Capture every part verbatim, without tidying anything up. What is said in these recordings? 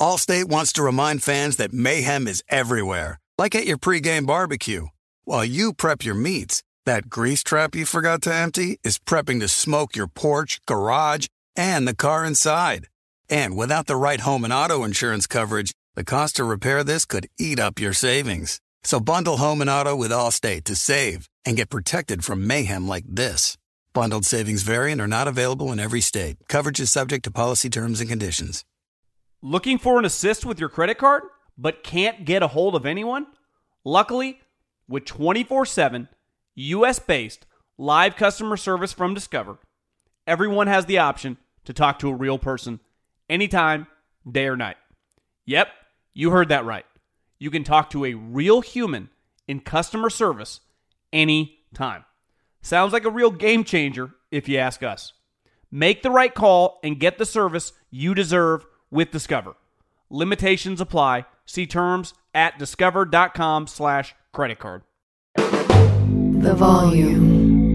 Allstate wants to remind fans that mayhem is everywhere, like at your pregame barbecue. While you prep your meats, that grease trap you forgot to empty is prepping to smoke your porch, garage, and the car inside. And without the right home and auto insurance coverage, the cost to repair this could eat up your savings. So bundle home and auto with Allstate to save and get protected from mayhem like this. Bundled savings vary and are not available in every state. Coverage is subject to policy terms and conditions. Looking for an assist with your credit card, but can't get a hold of anyone? Luckily, with twenty-four seven, U S-based live customer service from Discover, everyone has the option to talk to a real person anytime, day or night. Yep, you heard that right. You can talk to a real human in customer service anytime. Sounds like a real game changer if you ask us. Make the right call and get the service you deserve with Discover. Limitations apply. See terms at discover.com slash credit card. The volume.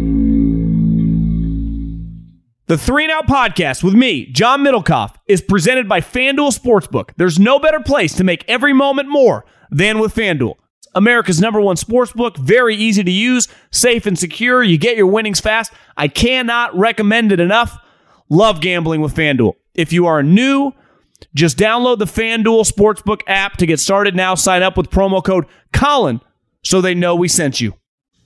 The Three and Out podcast with me, John Middlecoff, is presented by FanDuel Sportsbook. There's no better place to make every moment more than with FanDuel. America's number one sportsbook, very easy to use, safe and secure. You get your winnings fast. I cannot recommend it enough. Love gambling with FanDuel. If you are new, just download the FanDuel Sportsbook app to get started now. Sign up with promo code Colin so they know we sent you.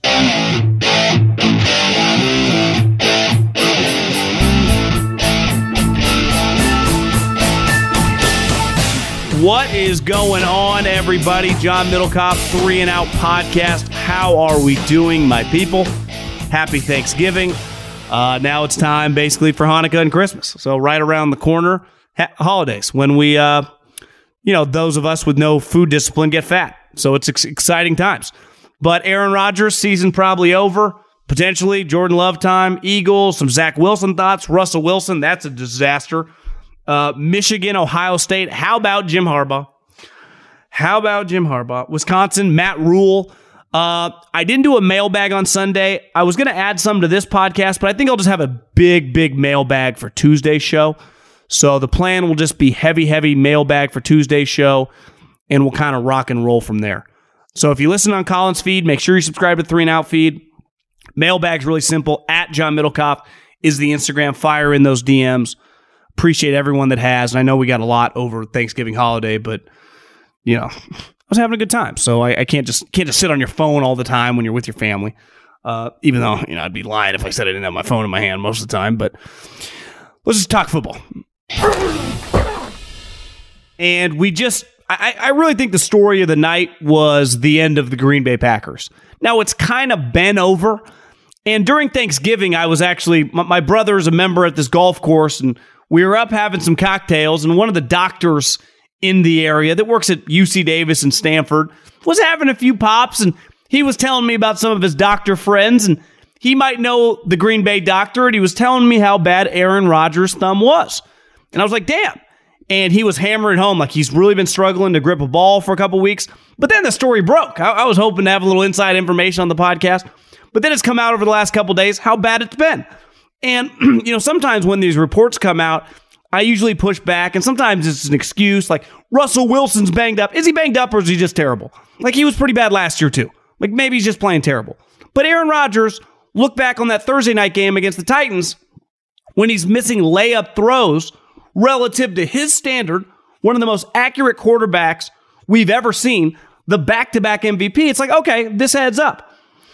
What is going on, everybody? John Middlecoff, Three and Out podcast. How are we doing, my people? Happy Thanksgiving. Uh, now it's time, basically, for Hanukkah and Christmas. So right around the corner, ha- holidays, when we, uh, you know, those of us with no food discipline get fat. So it's ex- exciting times. But Aaron Rodgers, season probably over. Potentially, Jordan Love time, Eagles, some Zach Wilson thoughts. Russell Wilson, that's a disaster. Uh, Michigan, Ohio State. How about Jim Harbaugh? How about Jim Harbaugh? Wisconsin, Matt Rule. Uh, I didn't do a mailbag on Sunday. I was going to add some to this podcast, but I think I'll just have a big, big mailbag for Tuesday's show. So the plan will just be heavy, heavy mailbag for Tuesday's show, and we'll kind of rock and roll from there. So if you listen on Colin's feed, make sure you subscribe to Three and Out feed. Mailbag's really simple. At John Middlecoff is the Instagram. Fire in those D Ms. Appreciate everyone that has. And I know we got a lot over Thanksgiving holiday, but you know, I was having a good time. So I, I can't just can't just sit on your phone all the time when you're with your family. Uh, even though, you know, I'd be lying if I said I didn't have my phone in my hand most of the time. But let's just talk football. And we just, I, I really think the story of the night was the end of the Green Bay Packers. Now it's kind of been over. And during Thanksgiving, I was actually, my, my brother is a member at this golf course, and we were up having some cocktails, and one of the doctors in the area that works at U C Davis and Stanford was having a few pops, and he was telling me about some of his doctor friends, and he might know the Green Bay doctor, and he was telling me how bad Aaron Rodgers' thumb was. And I was like, damn. And he was hammering home like he's really been struggling to grip a ball for a couple weeks. But then the story broke. I, I was hoping to have a little inside information on the podcast. But then it's come out over the last couple days how bad it's been. And, you know, sometimes when these reports come out, I usually push back. And sometimes it's an excuse like Russell Wilson's banged up. Is he banged up or is he just terrible? Like he was pretty bad last year too. Like maybe he's just playing terrible. But Aaron Rodgers, look back on that Thursday night game against the Titans when he's missing layup throws relative to his standard, one of the most accurate quarterbacks we've ever seen, the back-to-back M V P. It's like, okay, this adds up.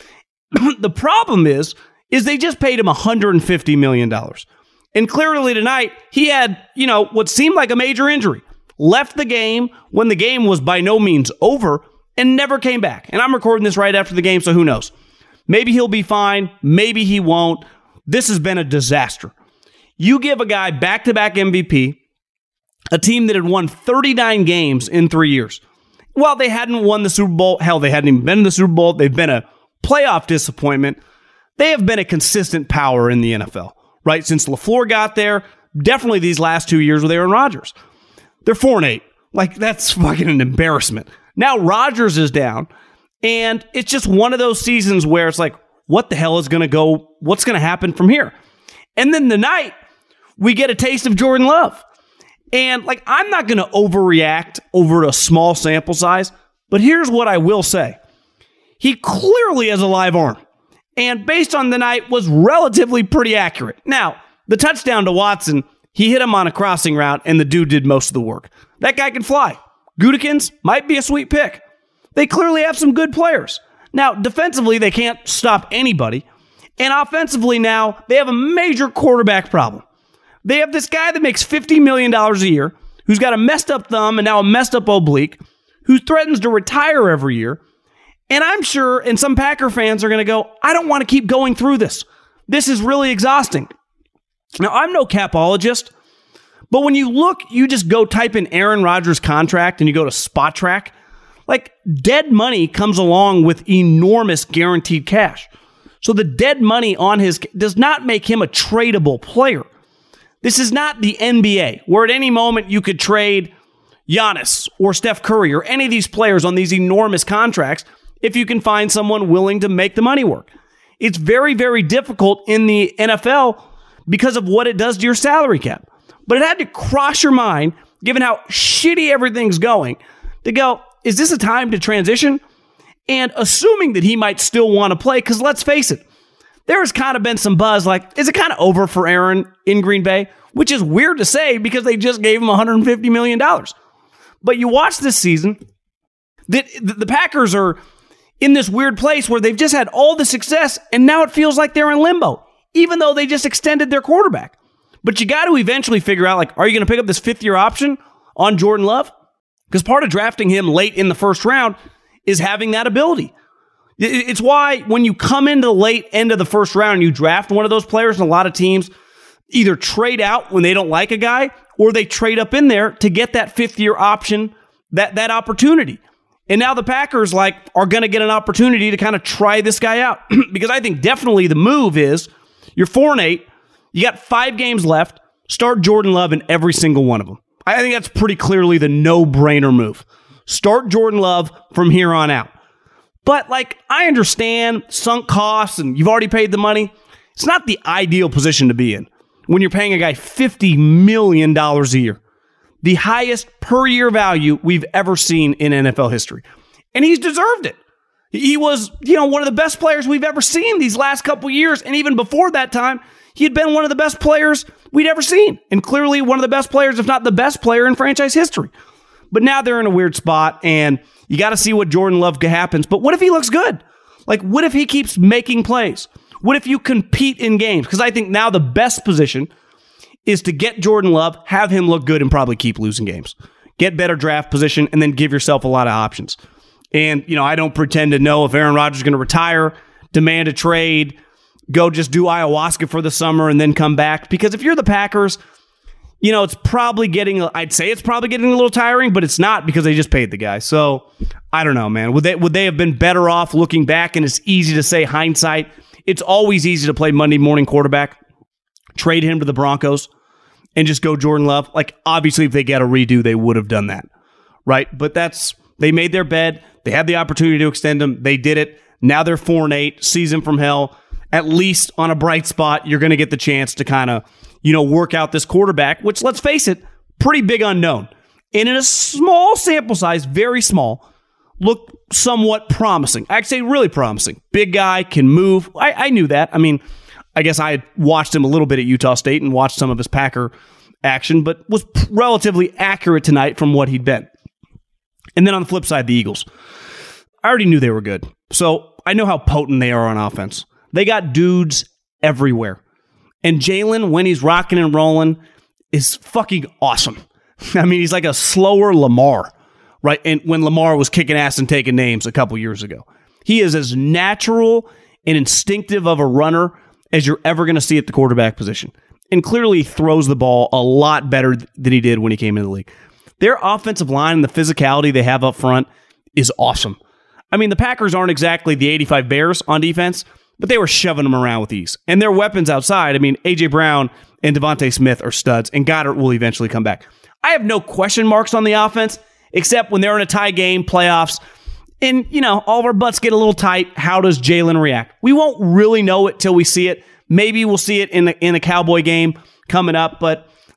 The problem is, is they just paid him one hundred fifty million dollars. And clearly tonight, he had, you know, what seemed like a major injury. Left the game when the game was by no means over and never came back. And I'm recording this right after the game, so who knows? Maybe he'll be fine. Maybe he won't. This has been a disaster. You give a guy back-to-back M V P, a team that had won thirty-nine games in three years. Well, they hadn't won the Super Bowl. Hell, they hadn't even been in the Super Bowl. They've been a playoff disappointment. They have been a consistent power in the N F L, right? Since LaFleur got there, definitely these last two years with Aaron Rodgers. They're four and eight. Like, that's fucking an embarrassment. Now Rodgers is down, and it's just one of those seasons where it's like, what the hell is going to go, what's going to happen from here? And then the night, we get a taste of Jordan Love. And like, I'm not going to overreact over a small sample size, but here's what I will say. He clearly has a live arm, and based on the night was relatively pretty accurate. Now, the touchdown to Watson, he hit him on a crossing route, and the dude did most of the work. That guy can fly. Gutekunst might be a sweet pick. They clearly have some good players. Now, defensively, they can't stop anybody. And offensively now, they have a major quarterback problem. They have this guy that makes fifty million dollars a year, who's got a messed up thumb and now a messed up oblique, who threatens to retire every year. And I'm sure, and some Packer fans are going to go, I don't want to keep going through this. This is really exhausting. Now, I'm no capologist, but when you look, you just go type in Aaron Rodgers' contract and you go to Spot Track, like dead money comes along with enormous guaranteed cash. So the dead money on his does not make him a tradable player. This is not the N B A, where at any moment you could trade Giannis or Steph Curry or any of these players on these enormous contracts if you can find someone willing to make the money work. It's very, very difficult in the N F L because of what it does to your salary cap. But it had to cross your mind, given how shitty everything's going, to go, is this a time to transition? And assuming that he might still want to play, because let's face it, there's kind of been some buzz like, is it kind of over for Aaron in Green Bay? Which is weird to say because they just gave him one hundred fifty million dollars. But you watch this season, that the Packers are in this weird place where they've just had all the success, and now it feels like they're in limbo, even though they just extended their quarterback. But you got to eventually figure out, like, are you going to pick up this fifth-year option on Jordan Love? Because part of drafting him late in the first round is having that ability. It's why when you come into the late end of the first round and you draft one of those players, and a lot of teams either trade out when they don't like a guy, or they trade up in there to get that fifth-year option, that, that opportunity. And now the Packers like are going to get an opportunity to kind of try this guy out. Because I think definitely the move is you're four and eight, you got five games left, start Jordan Love in every single one of them. I think that's pretty clearly the no-brainer move. Start Jordan Love from here on out. But, like, I understand sunk costs and you've already paid the money. It's not the ideal position to be in when you're paying a guy fifty million dollars a year. The highest per-year value we've ever seen in N F L history. And he's deserved it. He was, you know, one of the best players we've ever seen these last couple years. And even before that time, he had been one of the best players we'd ever seen. And clearly one of the best players, if not the best player in franchise history. But now they're in a weird spot, and you got to see what Jordan Love happens. But what if he looks good? Like, what if he keeps making plays? What if you compete in games? Because I think now the best position is to get Jordan Love, have him look good, and probably keep losing games. Get better draft position, and then give yourself a lot of options. And, you know, I don't pretend to know if Aaron Rodgers is going to retire, demand a trade, go just do ayahuasca for the summer, and then come back. Because if you're the Packers, you know, it's probably getting, I'd say it's probably getting a little tiring, but it's not because they just paid the guy. So, I don't know, man. Would they would they have been better off looking back? And it's easy to say hindsight. It's always easy to play Monday morning quarterback, trade him to the Broncos, and just go Jordan Love. Like, obviously, if they get a redo, they would have done that, right? But that's, they made their bed. They had the opportunity to extend him. They did it. Now they're four and eight, season from hell. At least on a bright spot, you're going to get the chance to kind of, you know, work out this quarterback, which, let's face it, pretty big unknown. And in a small sample size, very small, looked somewhat promising. I'd say really promising. Big guy, can move. I, I knew that. I mean, I guess I had watched him a little bit at Utah State and watched some of his Packer action, but was relatively accurate tonight from what he'd been. And then on the flip side, the Eagles. I already knew they were good. So I know how potent they are on offense. They got dudes everywhere. And Jalen, when he's rocking and rolling, is fucking awesome. I mean, he's like a slower Lamar, right? And when Lamar was kicking ass and taking names a couple years ago. He is as natural and instinctive of a runner as you're ever going to see at the quarterback position. And clearly throws the ball a lot better than he did when he came into the league. Their offensive line and the physicality they have up front is awesome. I mean, the Packers aren't exactly the eighty-five Bears on defense, but they were shoving them around with ease. And their weapons outside, I mean, A J Brown and Devontae Smith are studs, and Goddard will eventually come back. I have no question marks on the offense, except when they're in a tie game, playoffs, and, you know, all of our butts get a little tight. How does Jalen react? We won't really know it till we see it. Maybe we'll see it in a, in a Cowboy game coming up, but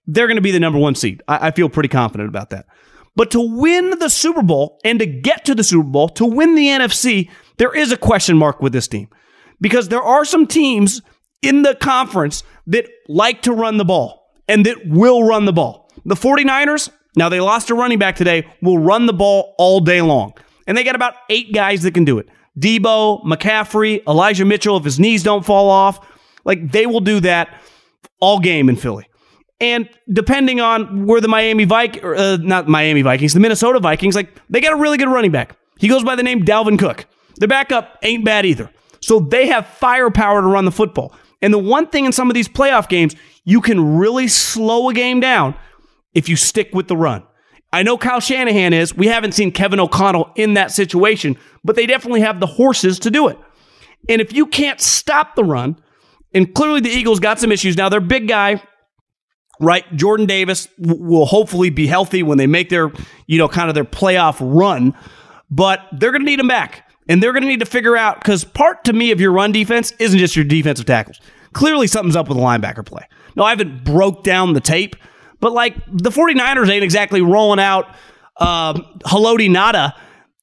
they're going to be the number one seed. I, I feel pretty confident about that. But to win the Super Bowl and to get to the Super Bowl, to win the N F C, there is a question mark with this team. Because there are some teams in the conference that like to run the ball and that will run the ball. The 49ers, now they lost a running back today, will run the ball all day long. And they got about eight guys that can do it. Debo, McCaffrey, Elijah Mitchell, if his knees don't fall off. Like, they will do that all game in Philly. And depending on where the Miami Vikings, uh, not Miami Vikings, the Minnesota Vikings, like, they got a really good running back. He goes by the name Dalvin Cook. Their backup ain't bad either. So they have firepower to run the football. And the one thing in some of these playoff games, you can really slow a game down if you stick with the run. I know Kyle Shanahan is. We haven't seen Kevin O'Connell in that situation, but they definitely have the horses to do it. And if you can't stop the run, and clearly the Eagles got some issues. Now, their big guy, right, Jordan Davis, w- will hopefully be healthy when they make their, you know, kind of their playoff run, but they're going to need him back. And they're going to need to figure out, because part to me of your run defense isn't just your defensive tackles. Clearly something's up with the linebacker play. No, I haven't broke down the tape, but like the 49ers ain't exactly rolling out um, Haloti Ngata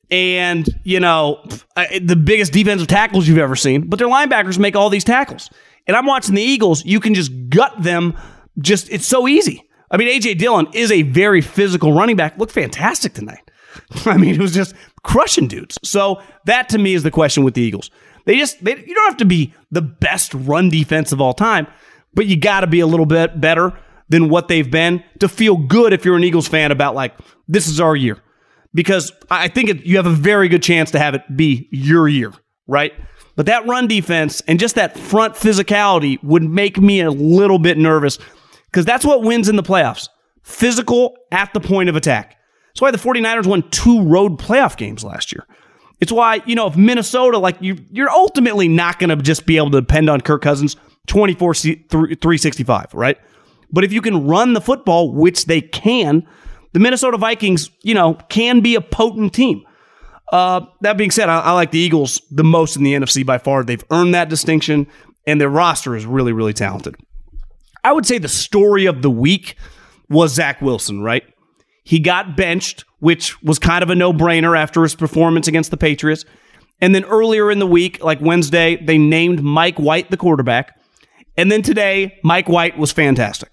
and, you know, the biggest defensive tackles you've ever seen, but their linebackers make all these tackles. And I'm watching the Eagles, you can just gut them. Just, it's so easy. I mean, A J Dillon is a very physical running back. Looked fantastic tonight. I mean, it was just crushing dudes. So that to me is the question with the Eagles. They just, they, you don't have to be the best run defense of all time, but you got to be a little bit better than what they've been to feel good if you're an Eagles fan about, like, this is our year. Because I think it, you have a very good chance to have it be your year, right? But that run defense and just that front physicality would make me a little bit nervous, because that's what wins in the playoffs. Physical at the point of attack. That's why the 49ers won two road playoff games last year. It's why, you know, if Minnesota, like, you, you're ultimately not going to just be able to depend on Kirk Cousins twenty-four three sixty-five, right? But if you can run the football, which they can, the Minnesota Vikings, you know, can be a potent team. Uh, that being said, I, I like the Eagles the most in the N F C by far. They've earned that distinction, and their roster is really, really talented. I would say the story of the week was Zach Wilson, right? He got benched, which was kind of a no-brainer after his performance against the Patriots. And then earlier in the week, like Wednesday, they named Mike White the quarterback. And then today, Mike White was fantastic.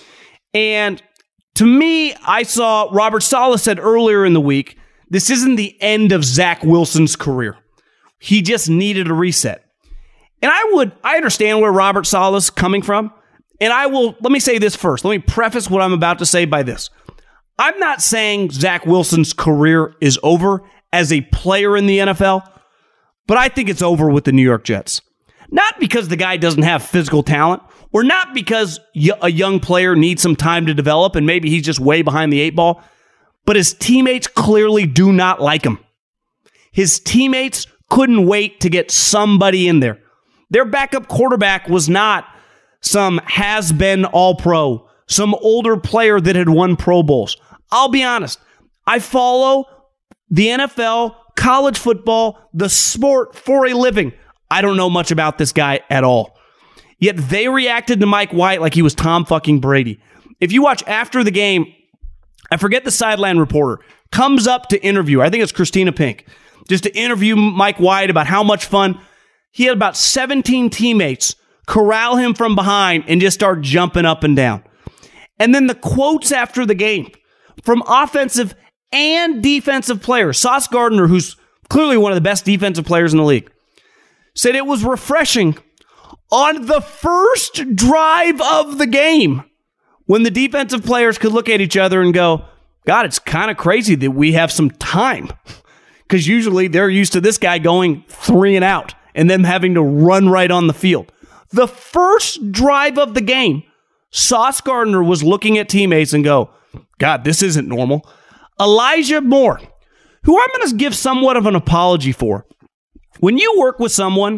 And to me, I saw Robert Saleh said earlier in the week, this isn't the end of Zach Wilson's career. He just needed a reset. And I would, I understand where Robert Saleh's coming from. And I will, let me say this first. Let me preface what I'm about to say by this. I'm not saying Zach Wilson's career is over as a player in the N F L, but I think it's over with the New York Jets. Not because the guy doesn't have physical talent, or not because a young player needs some time to develop and maybe he's just way behind the eight ball, but his teammates clearly do not like him. His teammates couldn't wait to get somebody in there. Their backup quarterback was not some has-been all-pro, some older player that had won Pro Bowls. I'll be honest, I follow the N F L, college football, the sport for a living. I don't know much about this guy at all. Yet they reacted to Mike White like he was Tom fucking Brady. If you watch after the game, I forget the sideline reporter, comes up to interview, I think it's Christina Pink, just to interview Mike White about how much fun. He had about seventeen teammates corral him from behind and just start jumping up and down. And then the quotes after the game from offensive and defensive players. Sauce Gardner, who's clearly one of the best defensive players in the league, said it was refreshing on the first drive of the game when the defensive players could look at each other and go, God, it's kind of crazy that we have some time. Because usually they're used to this guy going three and out and them having to run right on the field. The first drive of the game, Sauce Gardner was looking at teammates and go, God, this isn't normal. Elijah Moore, who I'm going to give somewhat of an apology for. When you work with someone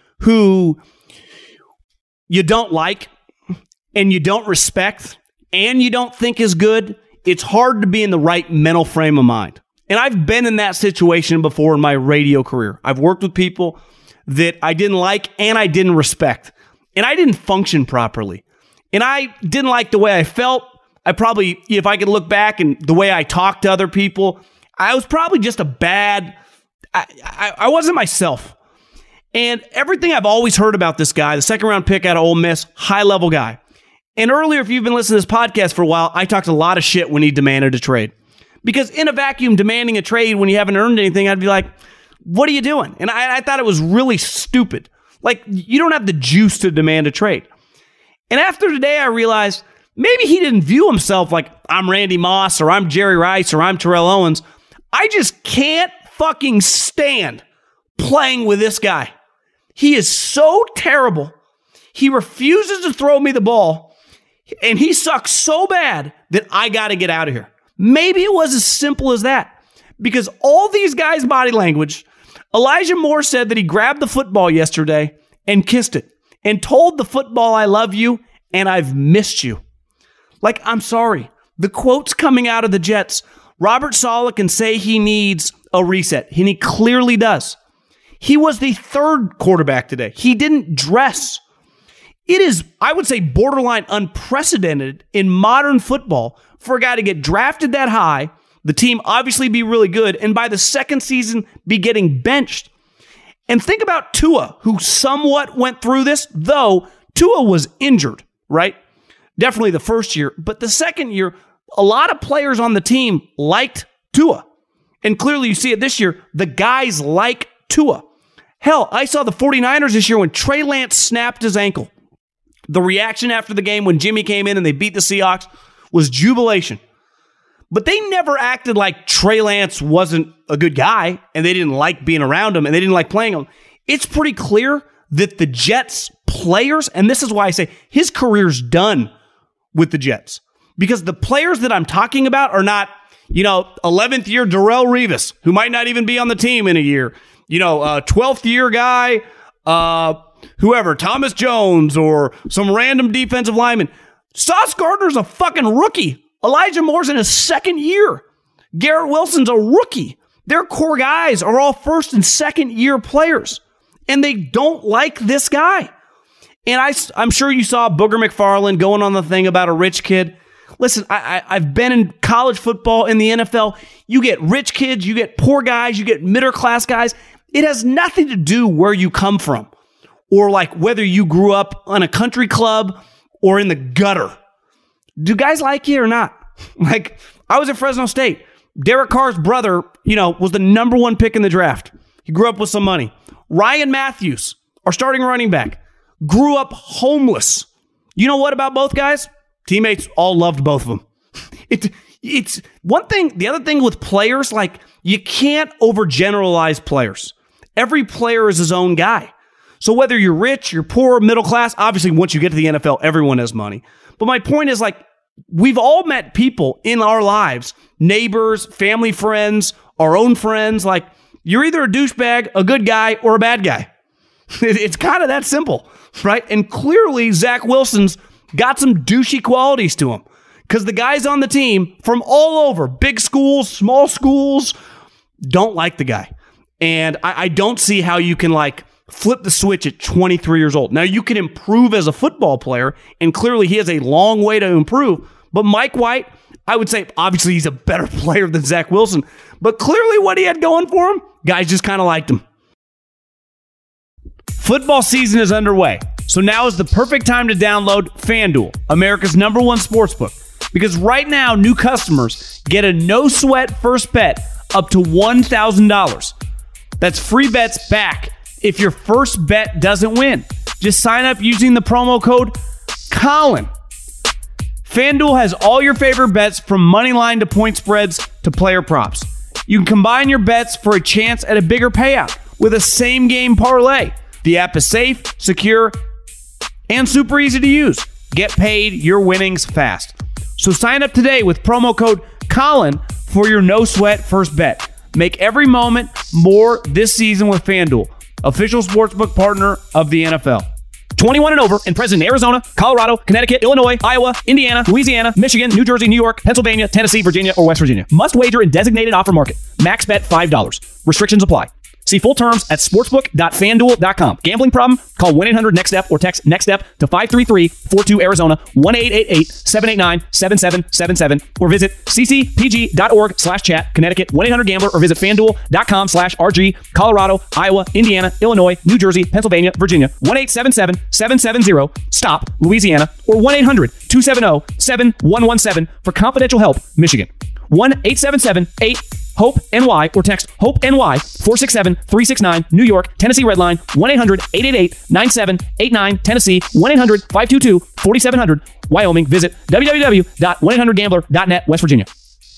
who you don't like and you don't respect and you don't think is good, it's hard to be in the right mental frame of mind. And I've been in that situation before in my radio career. I've worked with people that I didn't like and I didn't respect. And I didn't function properly. And I didn't like the way I felt I probably, if I could look back and the way I talked to other people, I was probably just a bad, I, I, I wasn't myself. And everything I've always heard about this guy, the second round pick out of Ole Miss, high level guy. And earlier, if you've been listening to this podcast for a while, I talked a lot of shit when he demanded a trade. Because in a vacuum, demanding a trade when you haven't earned anything, I'd be like, what are you doing? And I, I thought it was really stupid. Like, you don't have the juice to demand a trade. And after today, I realized maybe he didn't view himself like, I'm Randy Moss, or I'm Jerry Rice, or I'm Terrell Owens. I just can't fucking stand playing with this guy. He is so terrible. He refuses to throw me the ball, and he sucks so bad that I got to get out of here. Maybe it was as simple as that. Because all these guys' body language, Elijah Moore said that he grabbed the football yesterday and kissed it and told the football, I love you and I've missed you. Like, I'm sorry. The quotes coming out of the Jets, Robert Saleh can say he needs a reset, and he clearly does. He was the third quarterback today. He didn't dress. It is, I would say, borderline unprecedented in modern football for a guy to get drafted that high, the team obviously be really good, and by the second season be getting benched. And think about Tua, who somewhat went through this, though Tua was injured, right? Definitely the first year. But the second year, a lot of players on the team liked Tua. And clearly you see it this year. The guys like Tua. Hell, I saw the 49ers this year when Trey Lance snapped his ankle. The reaction after the game when Jimmy came in and they beat the Seahawks was jubilation. But they never acted like Trey Lance wasn't a good guy and they didn't like being around him and they didn't like playing him. It's pretty clear that the Jets players, and this is why I say his career's done with the Jets, because the players that I'm talking about are not, you know, eleventh year Darrelle Revis, who might not even be on the team in a year, you know, uh, twelfth year guy, uh, whoever, Thomas Jones or some random defensive lineman. Sauce Gardner's a fucking rookie. Elijah Moore's in his second year. Garrett Wilson's a rookie. Their core guys are all first and second year players, and they don't like this guy. And I, I'm sure you saw Booger McFarland going on the thing about a rich kid. Listen, I, I, I've been in college football, in the N F L. You get rich kids, you get poor guys, you get middle class guys. It has nothing to do where you come from or like whether you grew up on a country club or in the gutter. Do guys like you or not? Like, I was at Fresno State. Derek Carr's brother, you know, was the number one pick in the draft. He grew up with some money. Ryan Matthews, our starting running back, grew up homeless. You know what about both guys? Teammates all loved both of them. It, it's one thing. The other thing with players, like, you can't overgeneralize players. Every player is his own guy. So whether you're rich, you're poor, middle class, obviously once you get to the N F L, everyone has money. But my point is, like, we've all met people in our lives, neighbors, family friends, our own friends. Like, you're either a douchebag, a good guy, or a bad guy. It's kind of that simple, right? And clearly, Zach Wilson's got some douchey qualities to him because the guys on the team from all over, big schools, small schools, don't like the guy. And I, I don't see how you can, like, flip the switch at twenty-three years old. Now, you can improve as a football player, and clearly he has a long way to improve. But Mike White, I would say, obviously he's a better player than Zach Wilson. But clearly what he had going for him, guys just kind of liked him. Football season is underway, so now is the perfect time to download FanDuel, America's number one sportsbook. Because right now, new customers get a no-sweat first bet up to one thousand dollars. That's free bets back if your first bet doesn't win. Just sign up using the promo code Colin. FanDuel has all your favorite bets from money line to point spreads to player props. You can combine your bets for a chance at a bigger payout with a same-game parlay. The app is safe, secure, and super easy to use. Get paid your winnings fast. So sign up today with promo code Colin for your no-sweat first bet. Make every moment more this season with FanDuel, official sportsbook partner of the N F L. twenty-one and over and present in Arizona, Colorado, Connecticut, Illinois, Iowa, Indiana, Louisiana, Michigan, New Jersey, New York, Pennsylvania, Tennessee, Virginia, or West Virginia. Must wager in designated offer market. Max bet five dollars. Restrictions apply. See full terms at sportsbook dot fan duel dot com. Gambling problem? Call one eight hundred next step or text NEXTSTEP to five three three four two Arizona one eight eight eight seven eight nine seven seven seven seven or visit c c p g dot org slash chat, Connecticut one eight hundred gambler or visit fanduel dot com slash R G, Colorado, Iowa, Indiana, Illinois, New Jersey, Pennsylvania, Virginia one eight seven seven seven seven zero stop, Louisiana, or one eight hundred two seven zero seven one one seven for confidential help, Michigan. one eight seven seven eight HOPE N Y or text HOPE N Y four six seven three six nine, New York, Tennessee Redline one eight hundred eight eight eight nine seven eight nine, Tennessee one eight hundred five two two four seven zero zero, Wyoming. Visit w w w dot one eight hundred gambler dot net, West Virginia.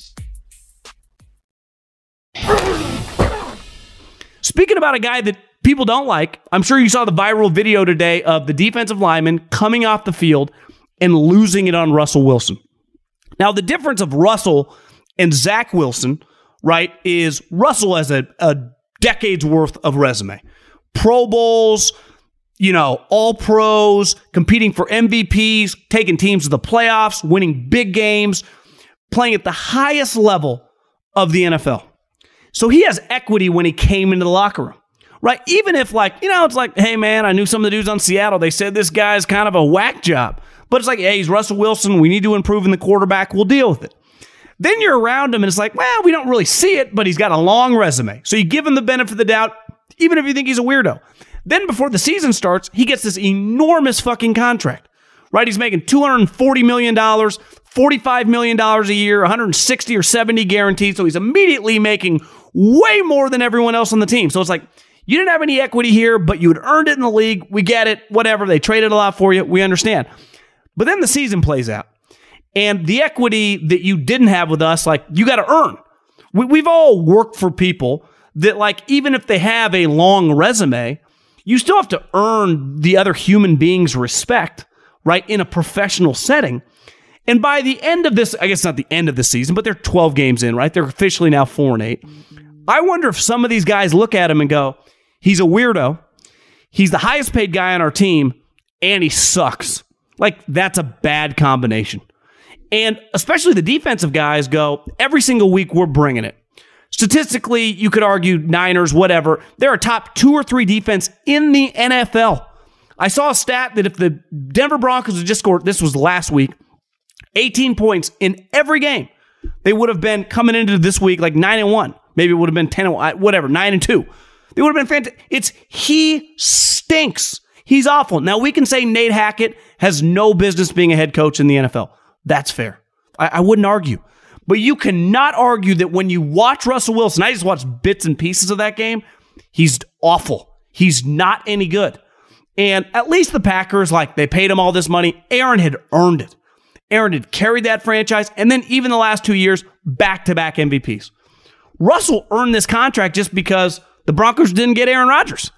Speaking about a guy that people don't like, I'm sure you saw the viral video today of the defensive lineman coming off the field and losing it on Russell Wilson. Now, the difference of Russell and Zach Wilson, right, is Russell has a, a decade's worth of resume. Pro Bowls, you know, all pros, competing for M V Ps, taking teams to the playoffs, winning big games, playing at the highest level of the N F L. So he has equity when he came into the locker room, right? Even if, like, you know, it's like, hey, man, I knew some of the dudes on Seattle. They said this guy's kind of a whack job. But it's like, hey, he's Russell Wilson. We need to improve in the quarterback. We'll deal with it. Then you're around him, and it's like, well, we don't really see it, but he's got a long resume. So you give him the benefit of the doubt, even if you think he's a weirdo. Then before the season starts, he gets this enormous fucking contract, right? He's making two hundred forty million dollars, forty-five million dollars a year, one hundred sixty or seventy guaranteed. So he's immediately making way more than everyone else on the team. So it's like, you didn't have any equity here, but you had earned it in the league. We get it. Whatever. They traded a lot for you. We understand. But then the season plays out. And the equity that you didn't have with us, like, you got to earn. We, we've all worked for people that, like, even if they have a long resume, you still have to earn the other human being's respect, right, in a professional setting. And by the end of this, I guess not the end of the season, but they're twelve games in, right? They're officially now four and eight. I wonder if some of these guys look at him and go, he's a weirdo. He's the highest paid guy on our team, and he sucks. Like, that's a bad combination. And especially the defensive guys go, every single week we're bringing it. Statistically, you could argue Niners, whatever. They're a top two or three defense in the N F L. I saw a stat that if the Denver Broncos had just scored, this was last week, eighteen points in every game, they would have been coming into this week like nine and one. Maybe it would have been ten and one, whatever, nine and two. They would have been fantastic. It's he stinks. He's awful. Now, we can say Nate Hackett has no business being a head coach in the N F L. That's fair. I, I wouldn't argue. But you cannot argue that when you watch Russell Wilson, I just watched bits and pieces of that game, he's awful. He's not any good. And at least the Packers, like, they paid him all this money. Aaron had earned it. Aaron had carried that franchise, and then even the last two years, back-to-back M V Ps. Russell earned this contract just because the Broncos didn't get Aaron Rodgers.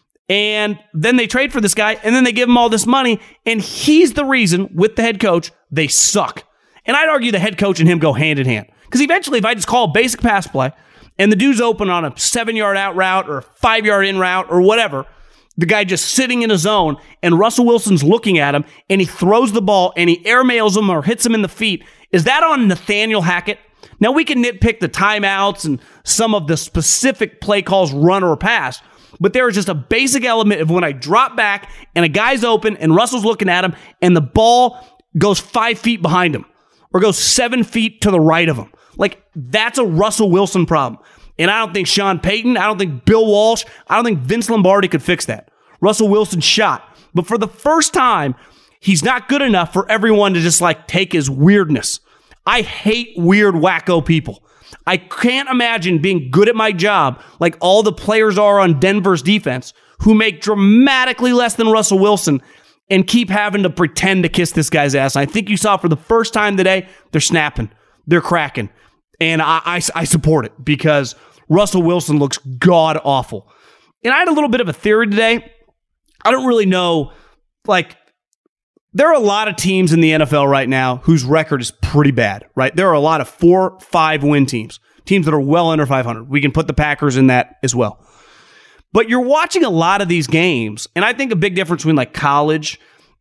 And then they trade for this guy, and then they give him all this money, and he's the reason, with the head coach, they suck. And I'd argue the head coach and him go hand in hand. Because eventually, if I just call a basic pass play, and the dude's open on a seven-yard out route or a five-yard in route or whatever, the guy just sitting in a zone, and Russell Wilson's looking at him, and he throws the ball, and he airmails him or hits him in the feet. Is that on Nathaniel Hackett? Now, we can nitpick the timeouts and some of the specific play calls, run or pass, but there is just a basic element of when I drop back, and a guy's open, and Russell's looking at him, and the ball goes five feet behind him, or goes seven feet to the right of him. Like, that's a Russell Wilson problem. And I don't think Sean Payton, I don't think Bill Walsh, I don't think Vince Lombardi could fix that. Russell Wilson shot. But for the first time, he's not good enough for everyone to just, like, take his weirdness. I hate weird, wacko people. I can't imagine being good at my job like all the players are on Denver's defense who make dramatically less than Russell Wilson and keep having to pretend to kiss this guy's ass. And I think you saw for the first time today, they're snapping. They're cracking. And I, I, I support it because Russell Wilson looks god-awful. And I had a little bit of a theory today. I don't really know, like, there are a lot of teams in the N F L right now whose record is pretty bad, right? There are a lot of four, five-win teams, teams that are well under five hundred. We can put the Packers in that as well. But you're watching a lot of these games, and I think a big difference between, like, college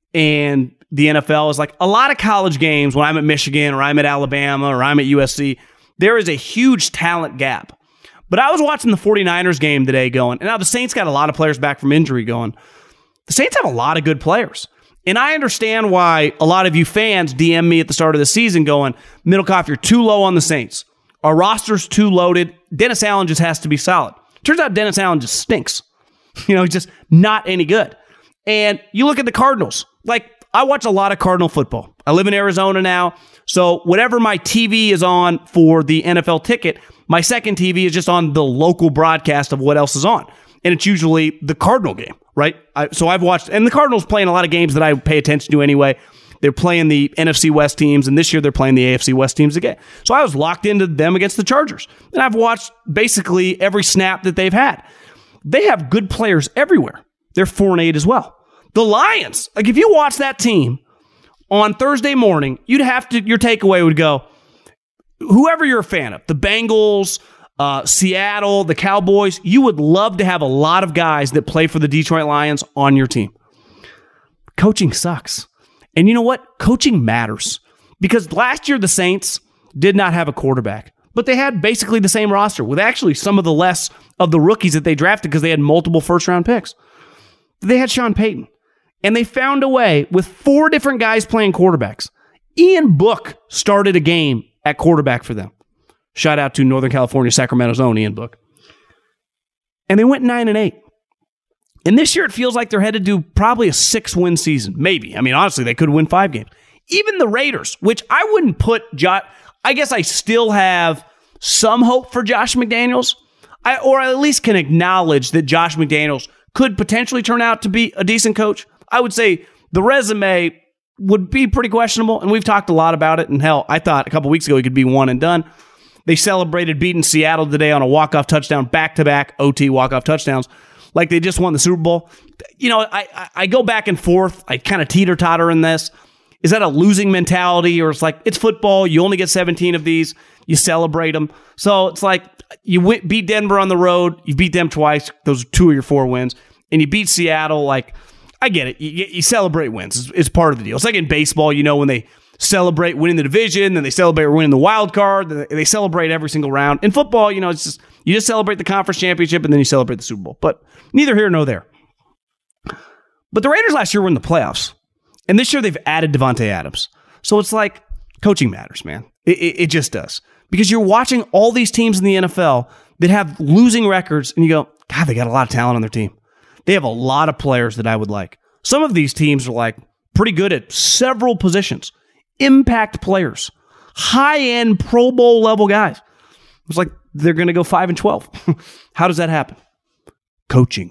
and the N F L is, like, a lot of college games when I'm at Michigan or I'm at Alabama or I'm at U S C, there is a huge talent gap. But I was watching the 49ers game today going, and now the Saints got a lot of players back from injury going. The Saints have a lot of good players. And I understand why a lot of you fans D M me at the start of the season going, Middlecoff, you're too low on the Saints. Our roster's too loaded. Dennis Allen just has to be solid. Turns out Dennis Allen just stinks. You know, he's just not any good. And you look at the Cardinals. Like, I watch a lot of Cardinal football. I live in Arizona now. So whatever my T V is on for the N F L ticket, my second T V is just on the local broadcast of what else is on. And it's usually the Cardinal game, right? I, so I've watched, and the Cardinals playing a lot of games that I pay attention to anyway. They're playing the N F C West teams, and this year they're playing the A F C West teams again. So I was locked into them against the Chargers. And I've watched basically every snap that they've had. They have good players everywhere. They're four and eight as well. The Lions, like if you watch that team on Thursday morning, you'd have to, your takeaway would go, whoever you're a fan of, the Bengals, uh, Seattle, the Cowboys, you would love to have a lot of guys that play for the Detroit Lions on your team. Coaching sucks. And you know what? Coaching matters. Because last year the Saints did not have a quarterback, but they had basically the same roster with actually some of the less of the rookies that they drafted because they had multiple first-round picks. They had Sean Payton. And they found a way with four different guys playing quarterbacks. Ian Book started a game at quarterback for them. Shout out to Northern California, Sacramento's own Ian Book. And they went nine and eight. And this year it feels like they're headed to probably a six-win season. Maybe. I mean, honestly, they could win five games. Even the Raiders, which I wouldn't put Josh... I guess I still have some hope for Josh McDaniels. I, or I at least can acknowledge that Josh McDaniels could potentially turn out to be a decent coach. I would say the resume would be pretty questionable, and we've talked a lot about it. And hell, I thought a couple weeks ago he could be one and done. They celebrated beating Seattle today on a walk-off touchdown, back-to-back O T walk-off touchdowns, like they just won the Super Bowl. You know, I, I, I go back and forth. I kind of teeter-totter in this. Is that a losing mentality, or it's like, it's football, you only get seventeen of these, you celebrate them. So it's like, you w- beat Denver on the road, you beat them twice, those are two of your four wins, and you beat Seattle, like, I get it. You, you celebrate wins. It's, it's part of the deal. It's like in baseball, you know, when they celebrate winning the division, then they celebrate winning the wild card, then they celebrate every single round. In football, you know, it's just, you just celebrate the conference championship and then you celebrate the Super Bowl. But neither here nor there. But the Raiders last year were in the playoffs. And this year they've added Devontae Adams. So it's like, coaching matters, man. It, it, it just does. Because you're watching all these teams in the N F L that have losing records and you go, God, they got a lot of talent on their team. They have a lot of players that I would like. Some of these teams are like pretty good at several positions. Impact players. High-end Pro Bowl level guys. It's like they're going to go five and twelve. How does that happen? Coaching.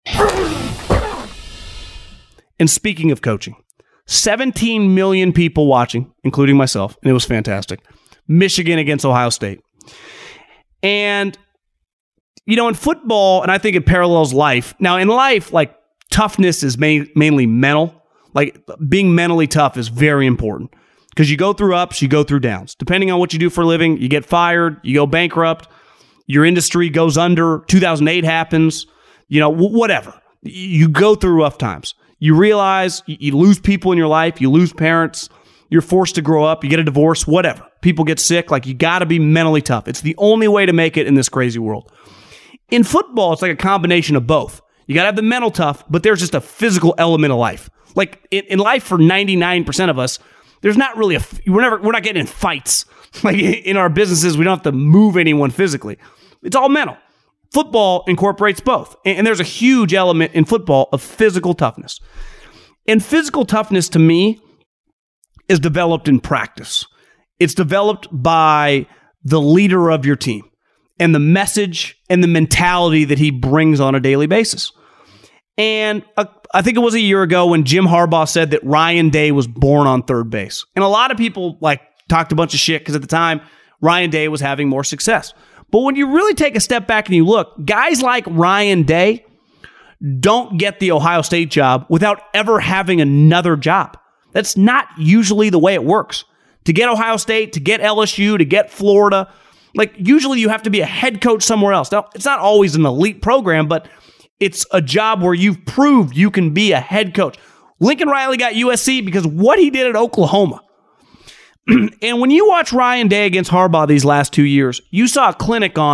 And speaking of coaching, seventeen million people watching, including myself, and it was fantastic. Michigan against Ohio State. And, you know, in football, and I think it parallels life. Now, in life, like, toughness is main, mainly mental. Like, being mentally tough is very important because you go through ups, you go through downs. Depending on what you do for a living, you get fired, you go bankrupt, your industry goes under, two thousand eight happens, you know, w- whatever. You go through rough times. You realize you, you lose people in your life, you lose parents, you're forced to grow up, you get a divorce, whatever. People get sick. Like, you got to be mentally tough. It's the only way to make it in this crazy world. In football, it's like a combination of both. You got to have the mental tough, but there's just a physical element of life. Like in, in life for ninety-nine percent of us, there's not really a, we're never, we're not getting in fights. Like in our businesses, we don't have to move anyone physically. It's all mental. Football incorporates both. And, and there's a huge element in football of physical toughness. And physical toughness to me is developed in practice. It's developed by the leader of your team and the message and the mentality that he brings on a daily basis. And uh, I think it was a year ago when Jim Harbaugh said that Ryan Day was born on third base. And a lot of people like talked a bunch of shit because at the time, Ryan Day was having more success. But when you really take a step back and you look, guys like Ryan Day don't get the Ohio State job without ever having another job. That's not usually the way it works. To get Ohio State, to get L S U, to get Florida, like usually you have to be a head coach somewhere else. Now, it's not always an elite program, but it's a job where you've proved you can be a head coach. Lincoln Riley got U S C because what he did at Oklahoma. And when you watch Ryan Day against Harbaugh these last two years, you saw a clinic on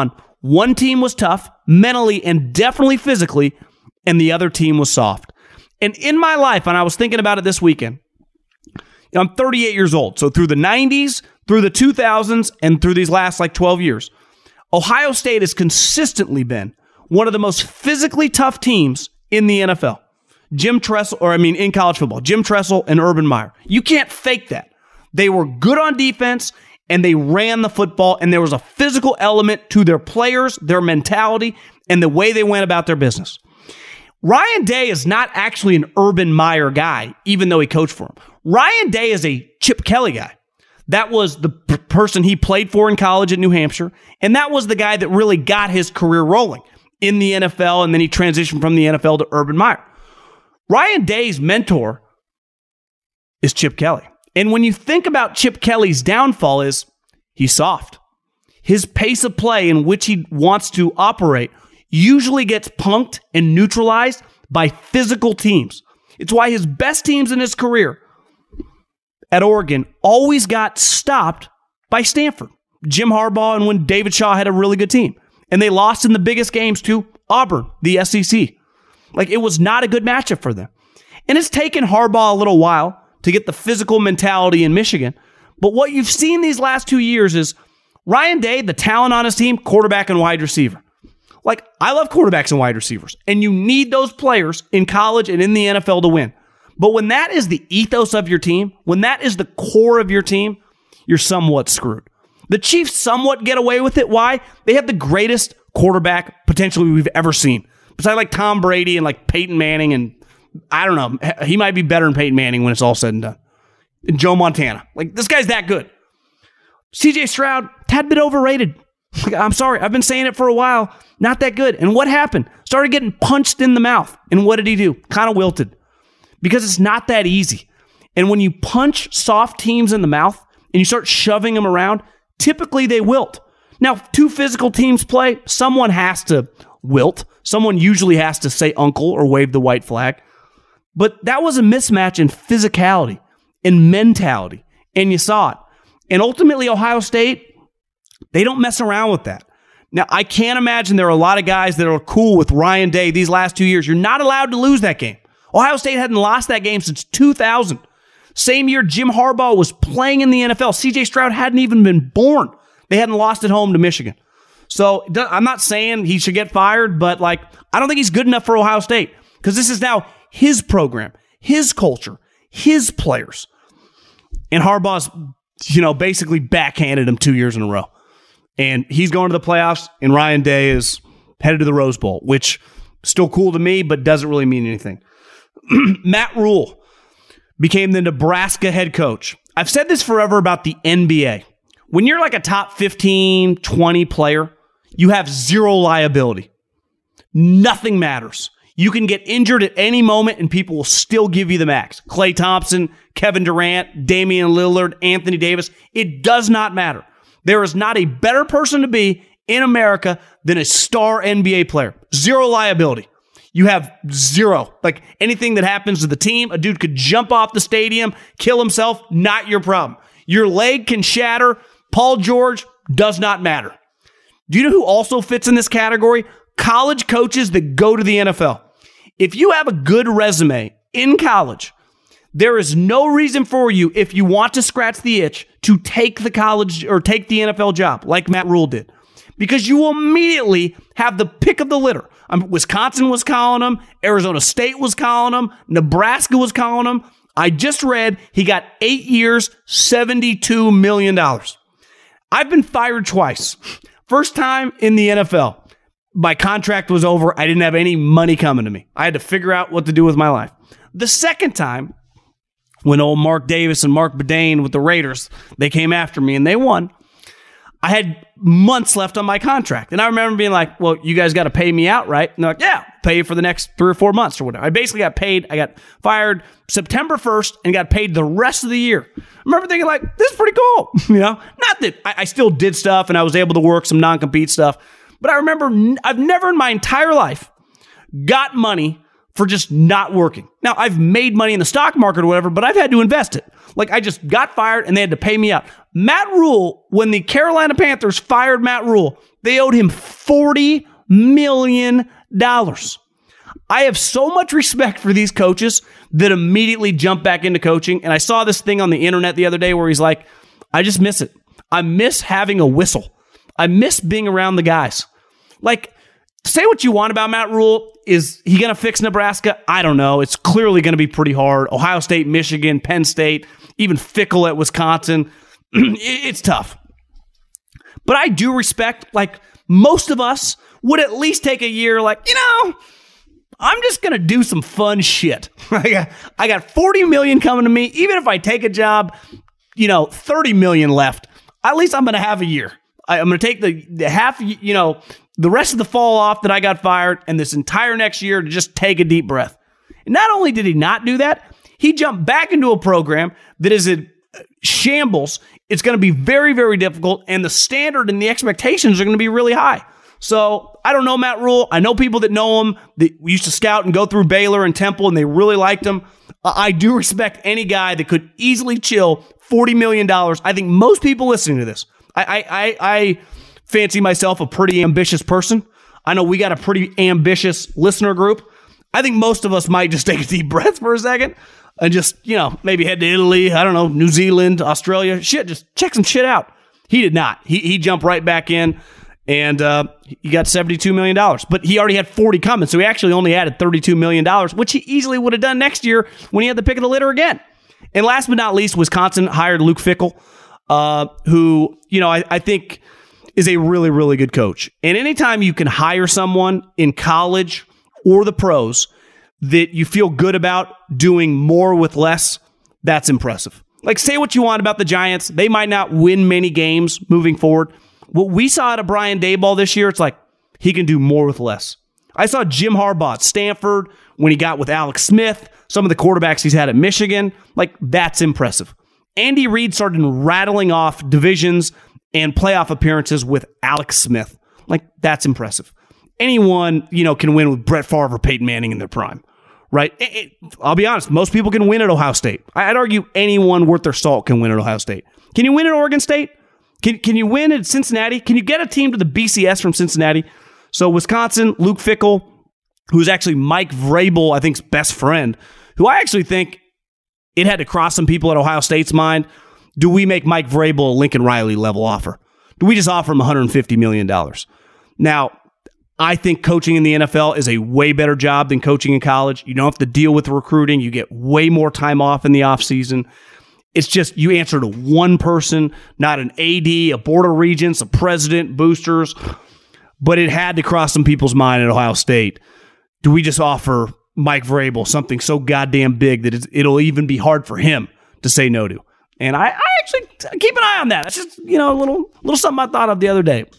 One team was tough, mentally and definitely physically, and the other team was soft. And in my life, and I was thinking about it this weekend, I'm thirty-eight years old. So through the nineties, through the two thousands, and through these last like twelve years, Ohio State has consistently been one of the most physically tough teams in the N F L. Jim Tressel, or I mean in college football, Jim Tressel and Urban Meyer. You can't fake that. They were good on defense, and they ran the football, and there was a physical element to their players, their mentality, and the way they went about their business. Ryan Day is not actually an Urban Meyer guy, even though he coached for him. Ryan Day is a Chip Kelly guy. That was the p- person he played for in college at New Hampshire, and that was the guy that really got his career rolling in the N F L, and then he transitioned from the N F L to Urban Meyer. Ryan Day's mentor is Chip Kelly. And when you think about Chip Kelly's downfall is he's soft. His pace of play in which he wants to operate usually gets punked and neutralized by physical teams. It's why his best teams in his career at Oregon always got stopped by Stanford. Jim Harbaugh and when David Shaw had a really good team. And they lost in the biggest games to Auburn, the S E C. Like, it was not a good matchup for them. And it's taken Harbaugh a little while to get the physical mentality in Michigan. But what you've seen these last two years is Ryan Day, the talent on his team, quarterback and wide receiver. Like, I love quarterbacks and wide receivers, and you need those players in college and in the N F L to win. But when that is the ethos of your team, when that is the core of your team, you're somewhat screwed. The Chiefs somewhat get away with it. Why? They have the greatest quarterback potentially we've ever seen. Besides like Tom Brady and like Peyton Manning, and I don't know, he might be better than Peyton Manning when it's all said and done. And Joe Montana. Like, this guy's that good. C J Stroud, tad bit overrated. I'm sorry, I've been saying it for a while. Not that good. And what happened? Started getting punched in the mouth. And what did he do? Kind of wilted. Because it's not that easy. And when you punch soft teams in the mouth and you start shoving them around, typically they wilt. Now, if two physical teams play, someone has to wilt. Someone usually has to say uncle or wave the white flag. But that was a mismatch in physicality and mentality. And you saw it. And ultimately, Ohio State, they don't mess around with that. Now, I can't imagine there are a lot of guys that are cool with Ryan Day these last two years. You're not allowed to lose that game. Ohio State hadn't lost that game since two thousand. Same year Jim Harbaugh was playing in the N F L. C J Stroud hadn't even been born. They hadn't lost at home to Michigan. So I'm not saying he should get fired, but like I don't think he's good enough for Ohio State because this is now his program, his culture, his players. And Harbaugh's, you know, basically backhanded him two years in a row. And he's going to the playoffs, and Ryan Day is headed to the Rose Bowl, which is still cool to me, but doesn't really mean anything. Matt Rule became the Nebraska head coach. I've said this forever about the N B A. When you're like a top fifteen, twenty player, you have zero liability. Nothing matters. You can get injured at any moment, and people will still give you the max. Klay Thompson, Kevin Durant, Damian Lillard, Anthony Davis. It does not matter. There is not a better person to be in America than a star N B A player. Zero liability. You have zero. Like anything that happens to the team, a dude could jump off the stadium, kill himself, not your problem. Your leg can shatter. Paul George does not matter. Do you know who also fits in this category? College coaches that go to the N F L. If you have a good resume in college, there is no reason for you, if you want to scratch the itch, to take the college or take the N F L job like Matt Rule did. Because you will immediately have the pick of the litter. Um, Wisconsin was calling him. Arizona State was calling him. Nebraska was calling him. I just read he got eight years, seventy-two million dollars. I've been fired twice. First time in the N F L. My contract was over. I didn't have any money coming to me. I had to figure out what to do with my life. The second time, when old Mark Davis and Mark Bedane with the Raiders, they came after me and they won. I had months left on my contract. And I remember being like, well, you guys got to pay me out, right? And they're like, yeah, pay you for the next three or four months or whatever. I basically got paid. I got fired September first and got paid the rest of the year. I remember thinking like, this is pretty cool. You know, not that I, I still did stuff and I was able to work some non-compete stuff. But I remember I've never in my entire life got money for just not working. Now, I've made money in the stock market or whatever, but I've had to invest it. Like, I just got fired and they had to pay me out. Matt Rule, when the Carolina Panthers fired Matt Rule, they owed him forty million dollars. I have so much respect for these coaches that immediately jump back into coaching. And I saw this thing on the internet the other day where he's like, I just miss it. I miss having a whistle. I miss being around the guys. Like, say what you want about Matt Rule. Is he going to fix Nebraska? I don't know. It's clearly going to be pretty hard. Ohio State, Michigan, Penn State, even Fickle at Wisconsin. It's tough. But I do respect, like, most of us would at least take a year like, you know, I'm just going to do some fun shit. I got, I got forty million dollars coming to me. Even if I take a job, you know, thirty million dollars left, at least I'm going to have a year. I, I'm going to take the, the half, you know, the rest of the fall off that I got fired and this entire next year to just take a deep breath. And not only did he not do that, he jumped back into a program that is in shambles. It's going to be very, very difficult, and the standard and the expectations are going to be really high. So I don't know Matt Rule. I know people that know him that used to scout and go through Baylor and Temple, and they really liked him. Uh, I do respect any guy that could easily chill forty million dollars. I think most people listening to this, I, I, I, I fancy myself a pretty ambitious person. I know we got a pretty ambitious listener group. I think most of us might just take a deep breath for a second and just, you know, maybe head to Italy, I don't know, New Zealand, Australia, shit, just check some shit out. He did not. He he jumped right back in, and uh, he got seventy-two million dollars. But he already had forty coming, so he actually only added thirty-two million dollars, which he easily would have done next year when he had the pick of the litter again. And last but not least, Wisconsin hired Luke Fickell, uh, who, you know, I, I think is a really, really good coach. And anytime you can hire someone in college or the pros that you feel good about doing more with less, that's impressive. Like, say what you want about the Giants. They might not win many games moving forward. What we saw out of Brian Daboll this year, it's like he can do more with less. I saw Jim Harbaugh at Stanford when he got with Alex Smith, some of the quarterbacks he's had at Michigan. Like, that's impressive. Andy Reid started rattling off divisions and playoff appearances with Alex Smith. Like, that's impressive. Anyone, you know, can win with Brett Favre or Peyton Manning in their prime, right? It, it, I'll be honest, most people can win at Ohio State. I'd argue anyone worth their salt can win at Ohio State. Can you win at Oregon State? Can, can you win at Cincinnati? Can you get a team to the B C S from Cincinnati? So Wisconsin, Luke Fickell, who's actually Mike Vrabel, I think's best friend, who I actually think it had to cross some people at Ohio State's mind. Do we make Mike Vrabel a Lincoln Riley level offer? Do we just offer him one hundred fifty million dollars? Now, I think coaching in the N F L is a way better job than coaching in college. You don't have to deal with recruiting. You get way more time off in the offseason. It's just you answer to one person, not an A D, a board of regents, a president, boosters. But it had to cross some people's mind at Ohio State. Do we just offer Mike Vrabel something so goddamn big that it'll even be hard for him to say no to? And I, I actually keep an eye on that. That's just, you know, a little, little something I thought of the other day.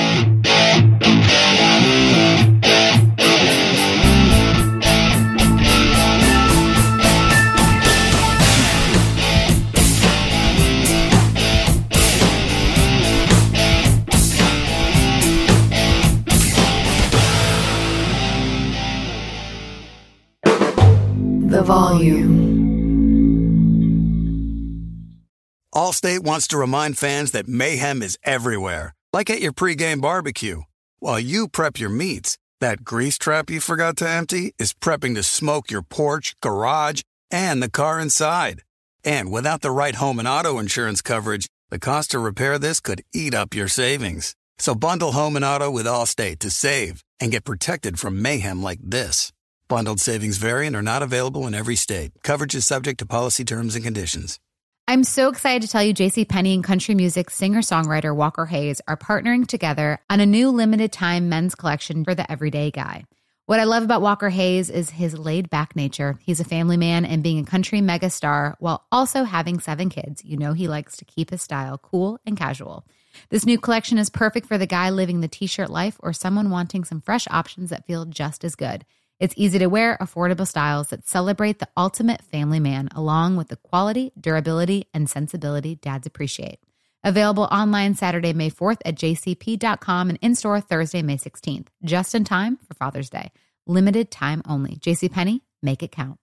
The volume. Allstate wants to remind fans that mayhem is everywhere, like at your pregame barbecue. While you prep your meats, that grease trap you forgot to empty is prepping to smoke your porch, garage, and the car inside. And without the right home and auto insurance coverage, the cost to repair this could eat up your savings. So bundle home and auto with Allstate to save and get protected from mayhem like this. Bundled savings vary and are not available in every state. Coverage is subject to policy terms and conditions. I'm so excited to tell you JCPenney and country music singer-songwriter Walker Hayes are partnering together on a new limited-time men's collection for the everyday guy. What I love about Walker Hayes is his laid-back nature. He's a family man, and being a country megastar while also having seven kids, you know he likes to keep his style cool and casual. This new collection is perfect for the guy living the t-shirt life or someone wanting some fresh options that feel just as good. It's easy to wear, affordable styles that celebrate the ultimate family man, along with the quality, durability, and sensibility dads appreciate. Available online Saturday, May fourth at j c p dot com and in-store Thursday, May sixteenth, just in time for Father's Day. Limited time only. JCPenney, make it count.